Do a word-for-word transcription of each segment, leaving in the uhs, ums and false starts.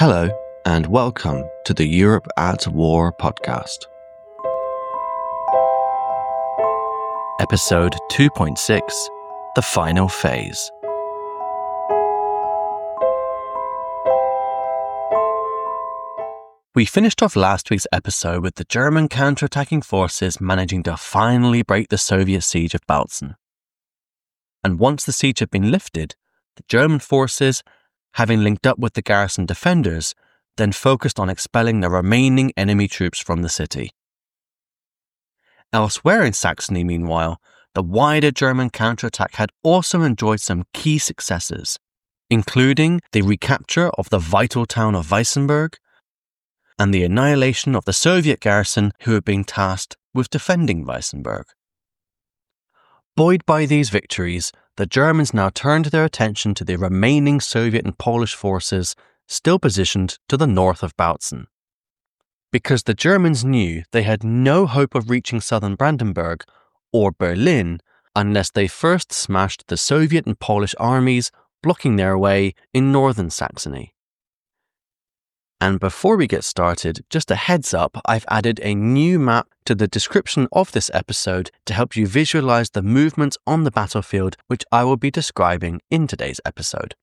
Hello, and welcome to the Europe at War podcast. Episode two point six, The Final Phase. We finished off last week's episode with the German counterattacking forces managing to finally break the Soviet siege of Bautzen. And once the siege had been lifted, the German forces, having linked up with the garrison defenders, then focused on expelling the remaining enemy troops from the city. Elsewhere in Saxony, meanwhile, the wider German counterattack had also enjoyed some key successes, including the recapture of the vital town of Weissenberg and the annihilation of the Soviet garrison who had been tasked with defending Weissenberg. Buoyed by these victories, the Germans now turned their attention to the remaining Soviet and Polish forces still positioned to the north of Bautzen. Because the Germans knew they had no hope of reaching southern Brandenburg or Berlin unless they first smashed the Soviet and Polish armies blocking their way in northern Saxony. And before we get started, just a heads up, I've added a new map to the description of this episode to help you visualize the movements on the battlefield, which I will be describing in today's episode.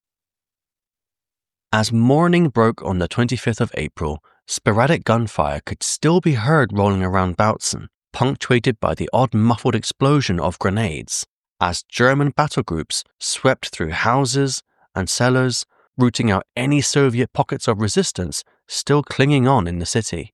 As morning broke on the twenty-fifth of April, sporadic gunfire could still be heard rolling around Bautzen, punctuated by the odd muffled explosion of grenades, as German battle groups swept through houses and cellars, rooting out any Soviet pockets of resistance still clinging on in the city.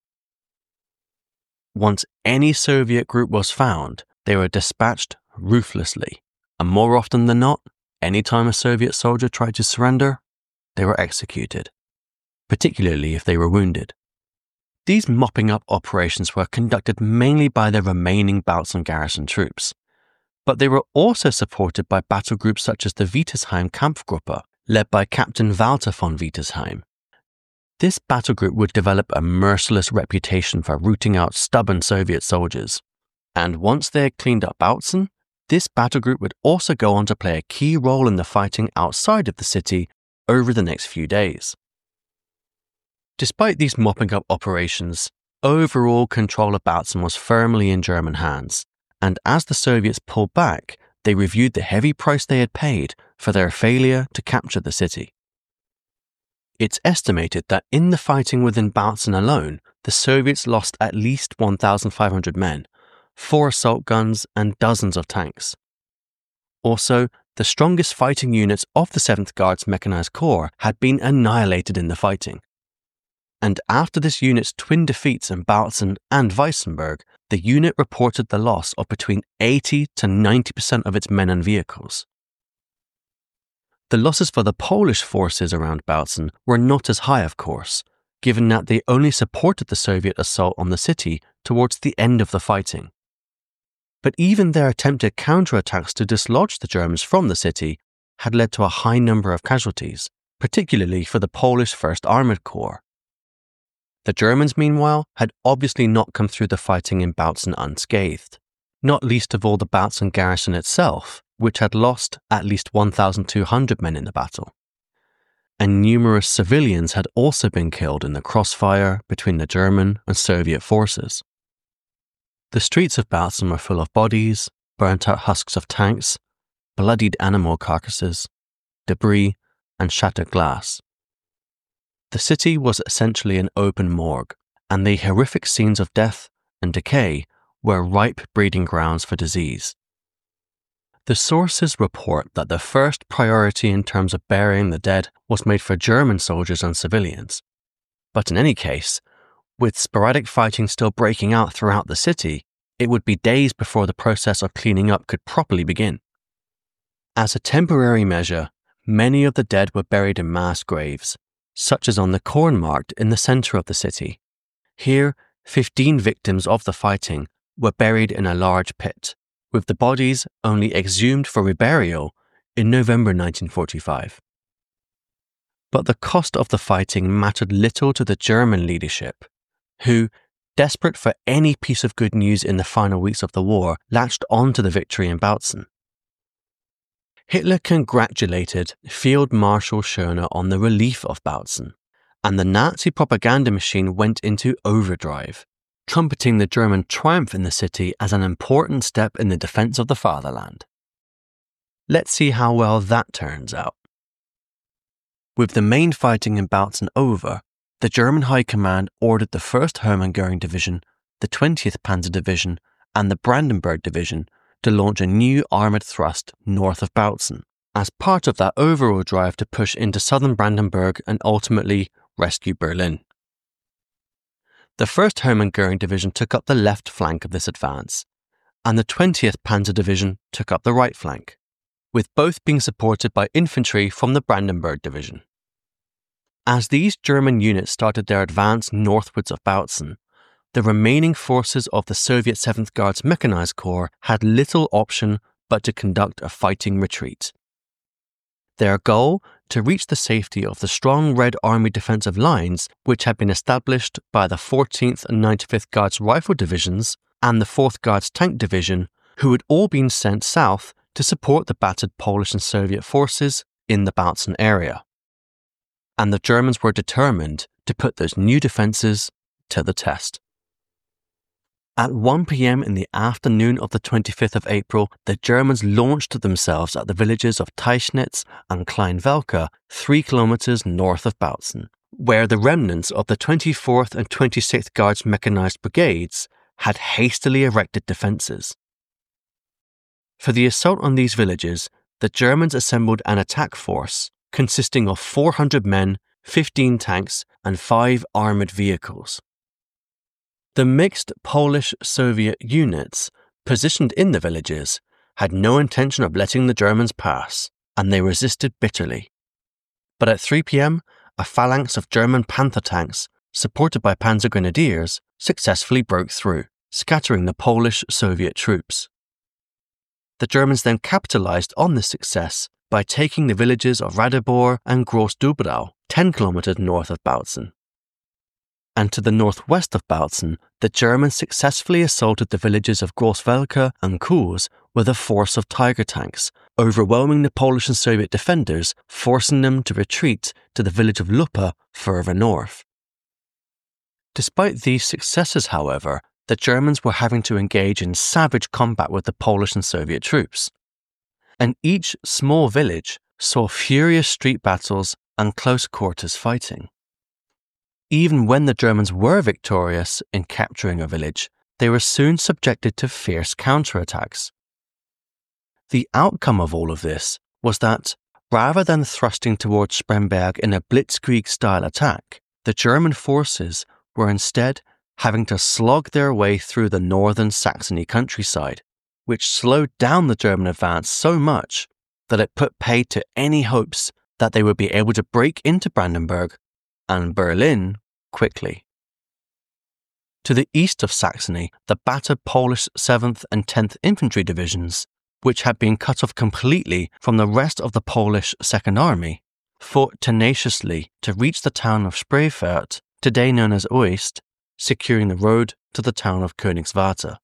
Once any Soviet group was found, they were dispatched ruthlessly, and more often than not, any time a Soviet soldier tried to surrender, they were executed, particularly if they were wounded. These mopping up operations were conducted mainly by the remaining Bautzen garrison troops, but they were also supported by battle groups such as the Witesheim Kampfgruppe, led by Captain Walter von Witesheim. This battle group would develop a merciless reputation for rooting out stubborn Soviet soldiers. And once they had cleaned up Bautzen, this battle group would also go on to play a key role in the fighting outside of the city over the next few days. Despite these mopping up operations, overall control of Bautzen was firmly in German hands, and as the Soviets pulled back, they reviewed the heavy price they had paid for their failure to capture the city. It's estimated that in the fighting within Bautzen alone, the Soviets lost at least one thousand five hundred men, four assault guns, and dozens of tanks. Also, the strongest fighting units of the seventh Guards Mechanized Corps had been annihilated in the fighting. And after this unit's twin defeats in Bautzen and Weissenberg, the unit reported the loss of between eighty to ninety percent of its men and vehicles. The losses for the Polish forces around Bautzen were not as high, of course, given that they only supported the Soviet assault on the city towards the end of the fighting. But even their attempted counterattacks to dislodge the Germans from the city had led to a high number of casualties, particularly for the Polish First Armoured Corps. The Germans, meanwhile, had obviously not come through the fighting in Bautzen unscathed, not least of all the Bautzen garrison itself, which had lost at least one thousand two hundred men in the battle. And numerous civilians had also been killed in the crossfire between the German and Soviet forces. The streets of Bautzen were full of bodies, burnt-out husks of tanks, bloodied animal carcasses, debris, and shattered glass. The city was essentially an open morgue, and the horrific scenes of death and decay were ripe breeding grounds for disease. The sources report that the first priority in terms of burying the dead was made for German soldiers and civilians. But in any case, with sporadic fighting still breaking out throughout the city, it would be days before the process of cleaning up could properly begin. As a temporary measure, many of the dead were buried in mass graves, such as on the Kornmarkt in the center of the city. Here, fifteen victims of the fighting were buried in a large pit, with the bodies only exhumed for reburial in November nineteen forty-five. But the cost of the fighting mattered little to the German leadership, who, desperate for any piece of good news in the final weeks of the war, latched on to the victory in Bautzen. Hitler congratulated Field Marshal Schörner on the relief of Bautzen, and the Nazi propaganda machine went into overdrive, trumpeting the German triumph in the city as an important step in the defense of the fatherland. Let's see how well that turns out. With the main fighting in Bautzen over, the German High Command ordered the first Hermann Göring Division, the twentieth Panzer Division, and the Brandenburg Division to launch a new armoured thrust north of Bautzen, as part of that overall drive to push into southern Brandenburg and ultimately rescue Berlin. The first Hermann Göring Division took up the left flank of this advance, and the twentieth Panzer Division took up the right flank, with both being supported by infantry from the Brandenburg Division. As these German units started their advance northwards of Bautzen, the remaining forces of the Soviet seventh Guards Mechanized Corps had little option but to conduct a fighting retreat. Their goal, to reach the safety of the strong Red Army defensive lines which had been established by the fourteenth and ninety-fifth Guards Rifle Divisions and the fourth Guards Tank Division, who had all been sent south to support the battered Polish and Soviet forces in the Bautzen area. And the Germans were determined to put those new defences to the test. At one p.m. in the afternoon of the twenty-fifth of April, the Germans launched themselves at the villages of Teichniz and Kleinwelke, three kilometres north of Bautzen, where the remnants of the twenty-fourth and twenty-sixth Guards Mechanized Brigades had hastily erected defences. For the assault on these villages, the Germans assembled an attack force consisting of four hundred men, fifteen tanks, and five armoured vehicles. The mixed Polish-Soviet units positioned in the villages had no intention of letting the Germans pass, and they resisted bitterly. But at three p.m, a phalanx of German Panther tanks, supported by Panzer Grenadiers, successfully broke through, scattering the Polish-Soviet troops. The Germans then capitalized on this success by taking the villages of Radibor and Groß-Dubrow, ten kilometers north of Bautzen. And to the northwest of Bautzen, the Germans successfully assaulted the villages of Großwelke and Kues with a force of Tiger tanks, overwhelming the Polish and Soviet defenders, forcing them to retreat to the village of Luppe further north. Despite these successes, however, the Germans were having to engage in savage combat with the Polish and Soviet troops. And each small village saw furious street battles and close quarters fighting. Even when the Germans were victorious in capturing a village, they were soon subjected to fierce counterattacks. The outcome of all of this was that, rather than thrusting towards Spremberg in a blitzkrieg-style attack, the German forces were instead having to slog their way through the northern Saxony countryside, which slowed down the German advance so much that it put paid to any hopes that they would be able to break into Brandenburg and Berlin quickly. To the east of Saxony, the battered Polish seventh and tenth Infantry Divisions, which had been cut off completely from the rest of the Polish Second Army, fought tenaciously to reach the town of Spreefeld, today known as Uist, securing the road to the town of Königswarta.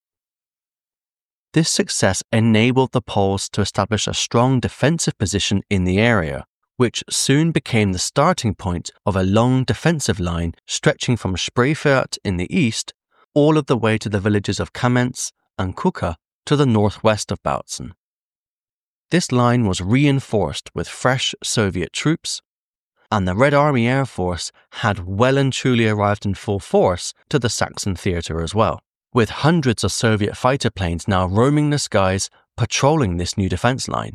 This success enabled the Poles to establish a strong defensive position in the area, which soon became the starting point of a long defensive line stretching from Spreefeld in the east all of the way to the villages of Kamenz and Kuka to the northwest of Bautzen. This line was reinforced with fresh Soviet troops, and the Red Army Air Force had well and truly arrived in full force to the Saxon theatre as well, with hundreds of Soviet fighter planes now roaming the skies patrolling this new defense line.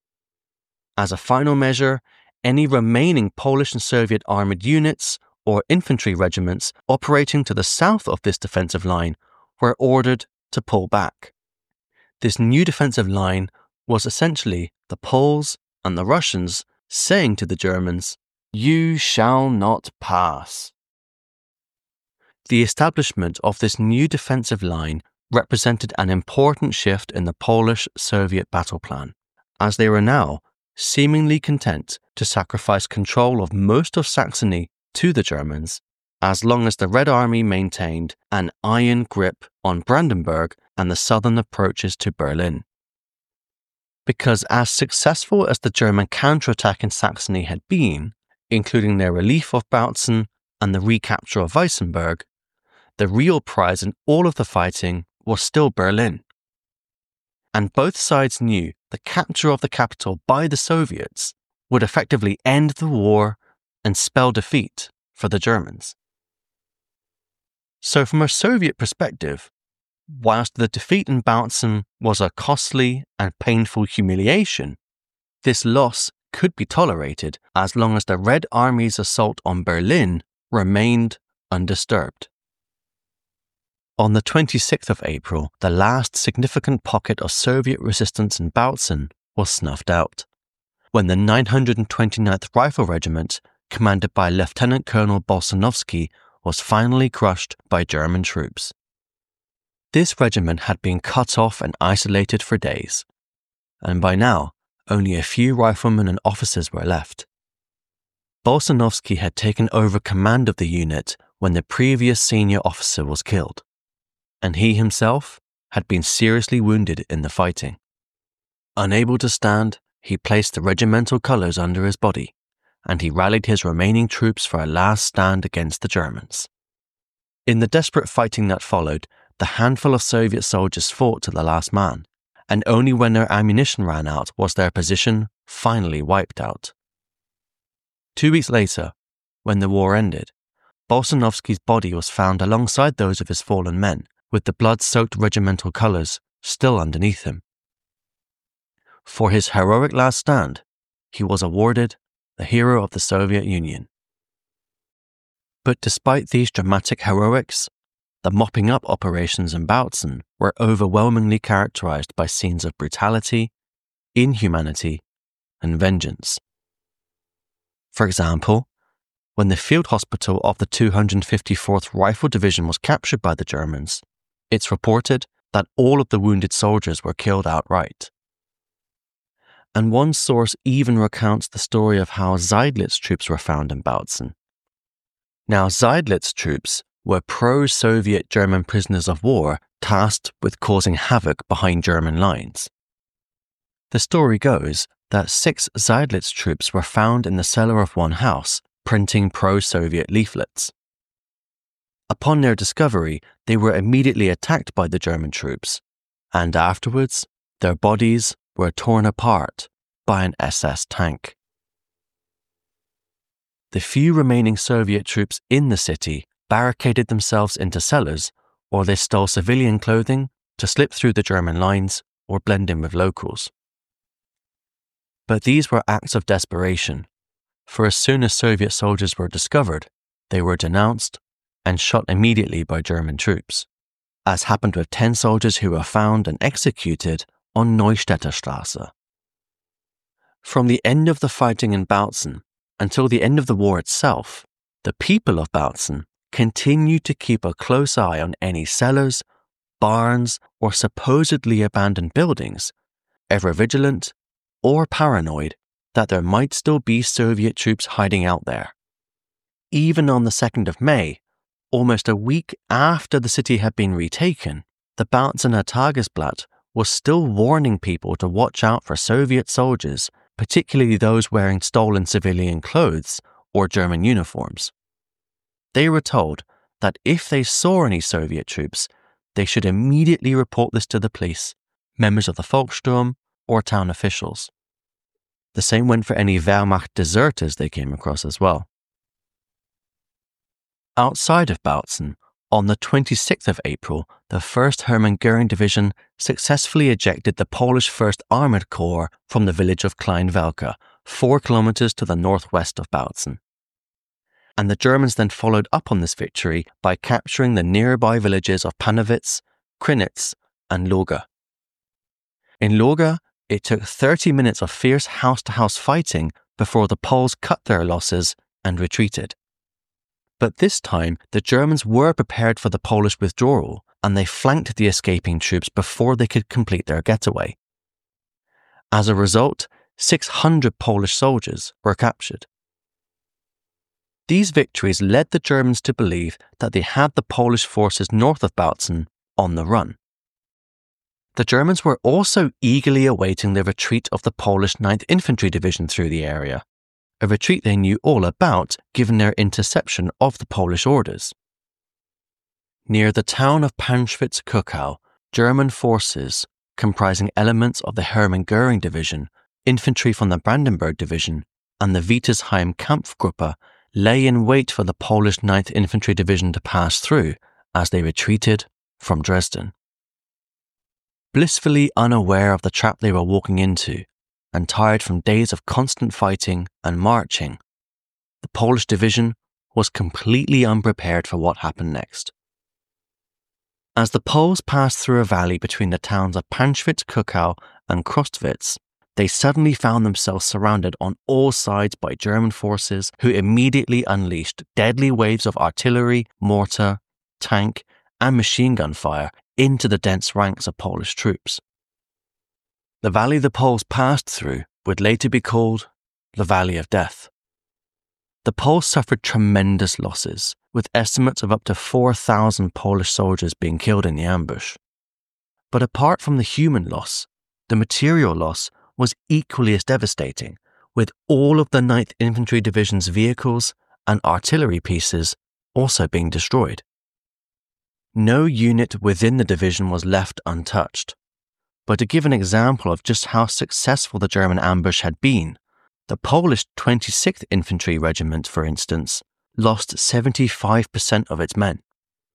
As a final measure, any remaining Polish and Soviet armoured units or infantry regiments operating to the south of this defensive line were ordered to pull back. This new defensive line was essentially the Poles and the Russians saying to the Germans, "You shall not pass." The establishment of this new defensive line represented an important shift in the Polish-Soviet battle plan, as they were now seemingly content to sacrifice control of most of Saxony to the Germans, as long as the Red Army maintained an iron grip on Brandenburg and the southern approaches to Berlin. Because as successful as the German counterattack in Saxony had been, including their relief of Bautzen and the recapture of Weissenberg, the real prize in all of the fighting was still Berlin. And both sides knew the capture of the capital by the Soviets would effectively end the war and spell defeat for the Germans. So from a Soviet perspective, whilst the defeat in Bautzen was a costly and painful humiliation, this loss could be tolerated as long as the Red Army's assault on Berlin remained undisturbed. On the twenty-sixth of April, the last significant pocket of Soviet resistance in Bautzen was snuffed out, when the nine hundred twenty-ninth Rifle Regiment, commanded by Lieutenant Colonel Bolsonovsky, was finally crushed by German troops. This regiment had been cut off and isolated for days, and by now, only a few riflemen and officers were left. Bolsonovsky had taken over command of the unit when the previous senior officer was killed, and he himself had been seriously wounded in the fighting. Unable to stand, he placed the regimental colours under his body, and he rallied his remaining troops for a last stand against the Germans. In the desperate fighting that followed, the handful of Soviet soldiers fought to the last man, and only when their ammunition ran out was their position finally wiped out. Two weeks later, when the war ended, Bolsonovsky's body was found alongside those of his fallen men, with the blood-soaked regimental colours still underneath him. For his heroic last stand, he was awarded the Hero of the Soviet Union. But despite these dramatic heroics, the mopping up operations in Bautzen were overwhelmingly characterized by scenes of brutality, inhumanity, and vengeance. For example, when the field hospital of the two hundred fifty-fourth Rifle Division was captured by the Germans, it's reported that all of the wounded soldiers were killed outright. And one source even recounts the story of how Seydlitz troops were found in Bautzen. Now, Seydlitz troops were pro-Soviet German prisoners of war tasked with causing havoc behind German lines. The story goes that six Seydlitz troops were found in the cellar of one house printing pro-Soviet leaflets. Upon their discovery, they were immediately attacked by the German troops, and afterwards, their bodies were torn apart by an S S tank. The few remaining Soviet troops in the city barricaded themselves into cellars, or they stole civilian clothing to slip through the German lines or blend in with locals. But these were acts of desperation, for as soon as Soviet soldiers were discovered, they were denounced and shot immediately by German troops, as happened with ten soldiers who were found and executed on Neustädter Straße. From the end of the fighting in Bautzen until the end of the war itself, the people of Bautzen continued to keep a close eye on any cellars, barns, or supposedly abandoned buildings, ever vigilant or paranoid that there might still be Soviet troops hiding out there. Even on the second of May, almost a week after the city had been retaken, the Bautzener Tagesblatt was still warning people to watch out for Soviet soldiers, particularly those wearing stolen civilian clothes or German uniforms. They were told that if they saw any Soviet troops, they should immediately report this to the police, members of the Volkssturm, or town officials. The same went for any Wehrmacht deserters they came across as well. Outside of Bautzen, on the twenty-sixth of April, the first Hermann Göring Division successfully ejected the Polish First Armoured Corps from the village of Klein Welka, four kilometers to the northwest of Bautzen. And the Germans then followed up on this victory by capturing the nearby villages of Panowitz, Krinitz, and Loga. In Loga, it took thirty minutes of fierce house-to-house fighting before the Poles cut their losses and retreated. But this time, the Germans were prepared for the Polish withdrawal, and they flanked the escaping troops before they could complete their getaway. As a result, six hundred Polish soldiers were captured. These victories led the Germans to believe that they had the Polish forces north of Bautzen on the run. The Germans were also eagerly awaiting the retreat of the Polish ninth Infantry Division through the area, a retreat they knew all about given their interception of the Polish orders. Near the town of Panschwitz-Kuckau, German forces, comprising elements of the Hermann Göring Division, infantry from the Brandenburg Division, and the Wittersheim Kampfgruppe, lay in wait for the Polish ninth Infantry Division to pass through as they retreated from Dresden. Blissfully unaware of the trap they were walking into, and tired from days of constant fighting and marching, the Polish division was completely unprepared for what happened next. As the Poles passed through a valley between the towns of Panschwitz-Kuckau and Krostwitz, they suddenly found themselves surrounded on all sides by German forces who immediately unleashed deadly waves of artillery, mortar, tank, and machine gun fire into the dense ranks of Polish troops. The valley the Poles passed through would later be called the Valley of Death. The Poles suffered tremendous losses, with estimates of up to four thousand Polish soldiers being killed in the ambush. But apart from the human loss, the material loss was equally as devastating, with all of the ninth Infantry Division's vehicles and artillery pieces also being destroyed. No unit within the division was left untouched. But to give an example of just how successful the German ambush had been, the Polish twenty-sixth Infantry Regiment, for instance, lost seventy-five percent of its men.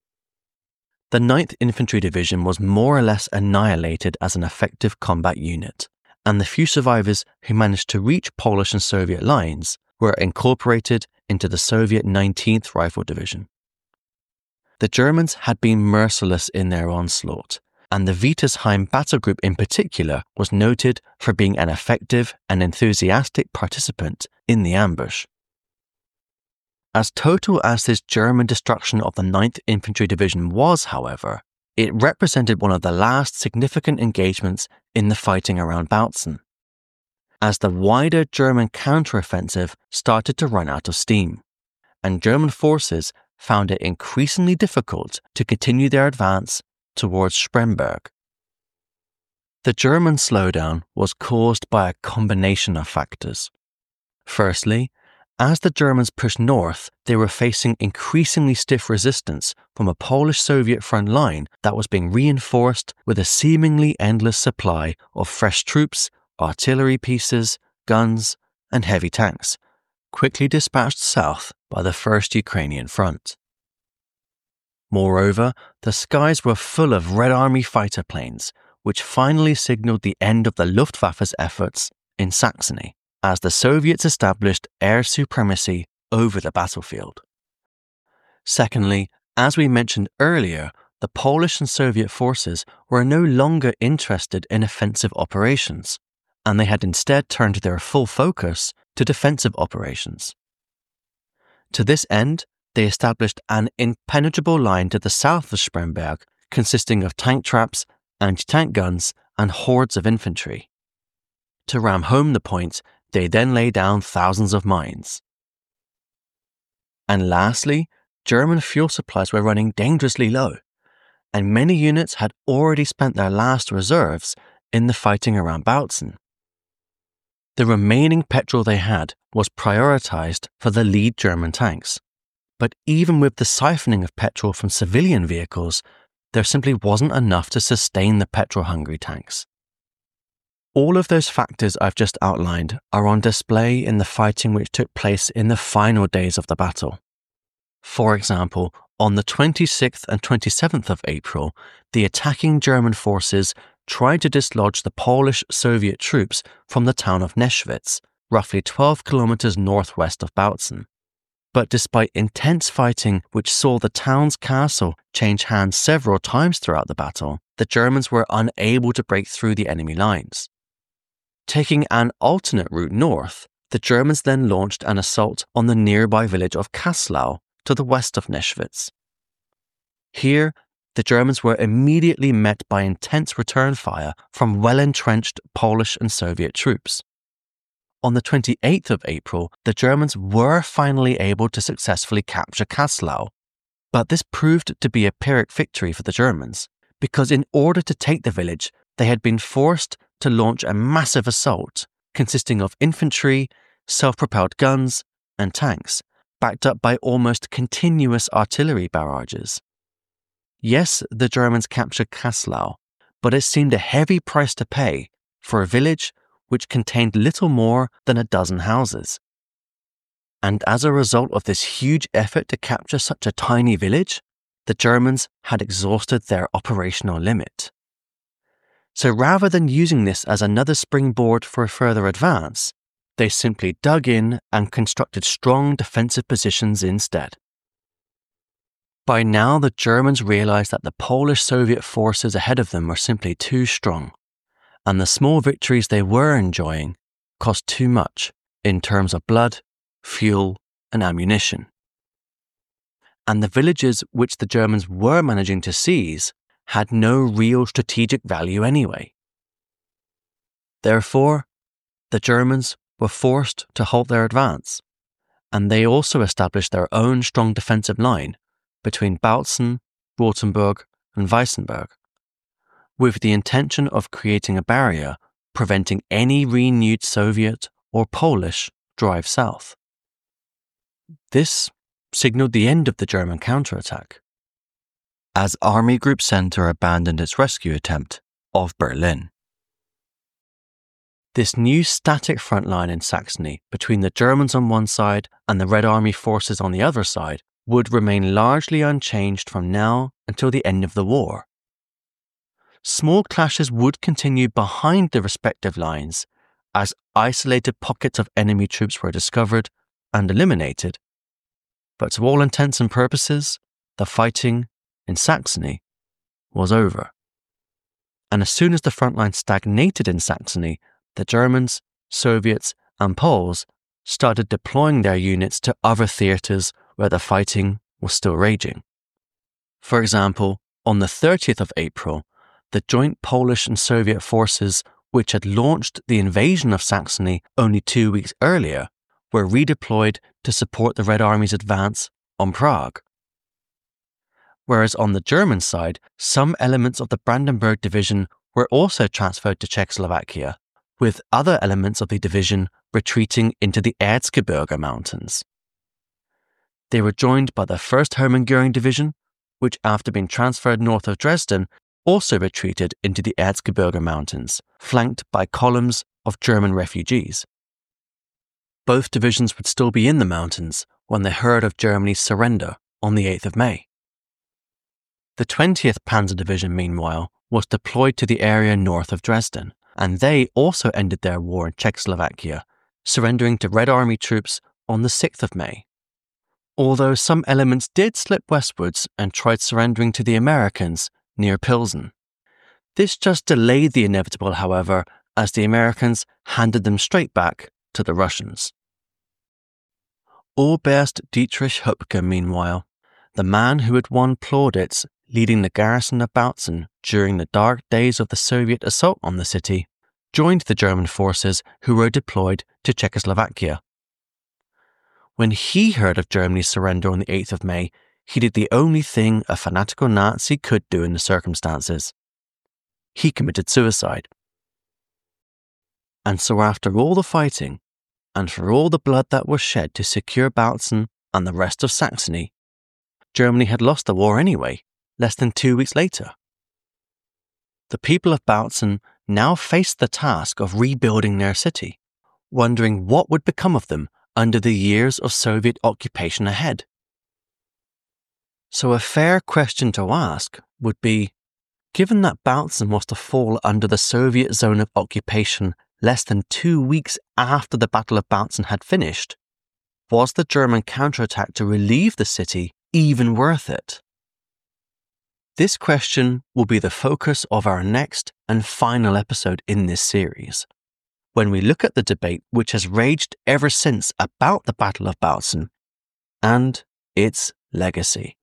The ninth Infantry Division was more or less annihilated as an effective combat unit, and the few survivors who managed to reach Polish and Soviet lines were incorporated into the Soviet nineteenth Rifle Division. The Germans had been merciless in their onslaught, and the Wittersheim battle group in particular was noted for being an effective and enthusiastic participant in the ambush. As total as this German destruction of the ninth Infantry Division was, however, it represented one of the last significant engagements in the fighting around Bautzen, as the wider German counteroffensive started to run out of steam, and German forces found it increasingly difficult to continue their advance towards Spremberg. The German slowdown was caused by a combination of factors. Firstly, as the Germans pushed north, they were facing increasingly stiff resistance from a Polish-Soviet front line that was being reinforced with a seemingly endless supply of fresh troops, artillery pieces, guns, and heavy tanks, quickly dispatched south by the First Ukrainian Front. Moreover, the skies were full of Red Army fighter planes, which finally signaled the end of the Luftwaffe's efforts in Saxony, as the Soviets established air supremacy over the battlefield. Secondly, as we mentioned earlier, the Polish and Soviet forces were no longer interested in offensive operations, and they had instead turned their full focus to defensive operations. To this end, they established an impenetrable line to the south of Spremberg, consisting of tank traps, anti-tank guns, and hordes of infantry. To ram home the point, they then lay down thousands of mines. And lastly, German fuel supplies were running dangerously low, and many units had already spent their last reserves in the fighting around Bautzen. The remaining petrol they had was prioritized for the lead German tanks. But even with the siphoning of petrol from civilian vehicles, there simply wasn't enough to sustain the petrol-hungry tanks. All of those factors I've just outlined are on display in the fighting which took place in the final days of the battle. For example, on the twenty-sixth and twenty-seventh of April, the attacking German forces tried to dislodge the Polish-Soviet troops from the town of Neschwitz, roughly twelve kilometers northwest of Bautzen. But despite intense fighting which saw the town's castle change hands several times throughout the battle, the Germans were unable to break through the enemy lines. Taking an alternate route north, the Germans then launched an assault on the nearby village of Kaslau to the west of Neschwitz. Here, the Germans were immediately met by intense return fire from well-entrenched Polish and Soviet troops. On the twenty-eighth of April, the Germans were finally able to successfully capture Kaslau, but this proved to be a Pyrrhic victory for the Germans, because in order to take the village, they had been forced to launch a massive assault consisting of infantry, self-propelled guns, and tanks, backed up by almost continuous artillery barrages. Yes, the Germans captured Kaslau, but it seemed a heavy price to pay for a village which contained little more than a dozen houses. And as a result of this huge effort to capture such a tiny village, the Germans had exhausted their operational limit. So rather than using this as another springboard for a further advance, they simply dug in and constructed strong defensive positions instead. By now, the Germans realized that the Polish-Soviet forces ahead of them were simply too strong, and the small victories they were enjoying cost too much in terms of blood, fuel, and ammunition. And the villages which the Germans were managing to seize had no real strategic value anyway. Therefore, the Germans were forced to halt their advance, and they also established their own strong defensive line between Bautzen, Rotenburg, and Weissenberg, with the intention of creating a barrier preventing any renewed Soviet or Polish drive south. This signaled the end of the German counterattack, as Army Group Center abandoned its rescue attempt of Berlin. This new static front line in Saxony between the Germans on one side and the Red Army forces on the other side would remain largely unchanged from now until the end of the war. Small clashes would continue behind the respective lines as isolated pockets of enemy troops were discovered and eliminated, but to all intents and purposes, the fighting in Saxony was over. And as soon as the front line stagnated in Saxony, the Germans, Soviets, and Poles started deploying their units to other theatres where the fighting was still raging. For example, on the thirtieth of April, the joint Polish and Soviet forces which had launched the invasion of Saxony only two weeks earlier were redeployed to support the Red Army's advance on Prague. Whereas on the German side, some elements of the Brandenburg Division were also transferred to Czechoslovakia, with other elements of the division retreating into the Erzgebirge Mountains. They were joined by the first Hermann Göring Division, which after being transferred north of Dresden, also retreated into the Erzgebirge Mountains, flanked by columns of German refugees. Both divisions would still be in the mountains when they heard of Germany's surrender on the eighth of May. The twentieth Panzer Division, meanwhile, was deployed to the area north of Dresden, and they also ended their war in Czechoslovakia, surrendering to Red Army troops on the sixth of May. Although some elements did slip westwards and tried surrendering to the Americans near Pilsen. This just delayed the inevitable, however, as the Americans handed them straight back to the Russians. Oberst Dietrich Höpke, meanwhile, the man who had won plaudits leading the garrison of Bautzen during the dark days of the Soviet assault on the city, joined the German forces who were deployed to Czechoslovakia. When he heard of Germany's surrender on the eighth of May, he did the only thing a fanatical Nazi could do in the circumstances. He committed suicide. And so after all the fighting, and for all the blood that was shed to secure Bautzen and the rest of Saxony, Germany had lost the war anyway, less than two weeks later. The people of Bautzen now faced the task of rebuilding their city, wondering what would become of them under the years of Soviet occupation ahead. So a fair question to ask would be, given that Bautzen was to fall under the Soviet zone of occupation less than two weeks after the Battle of Bautzen had finished, was the German counterattack to relieve the city even worth it? This question will be the focus of our next and final episode in this series, when we look at the debate which has raged ever since about the Battle of Bautzen and its legacy.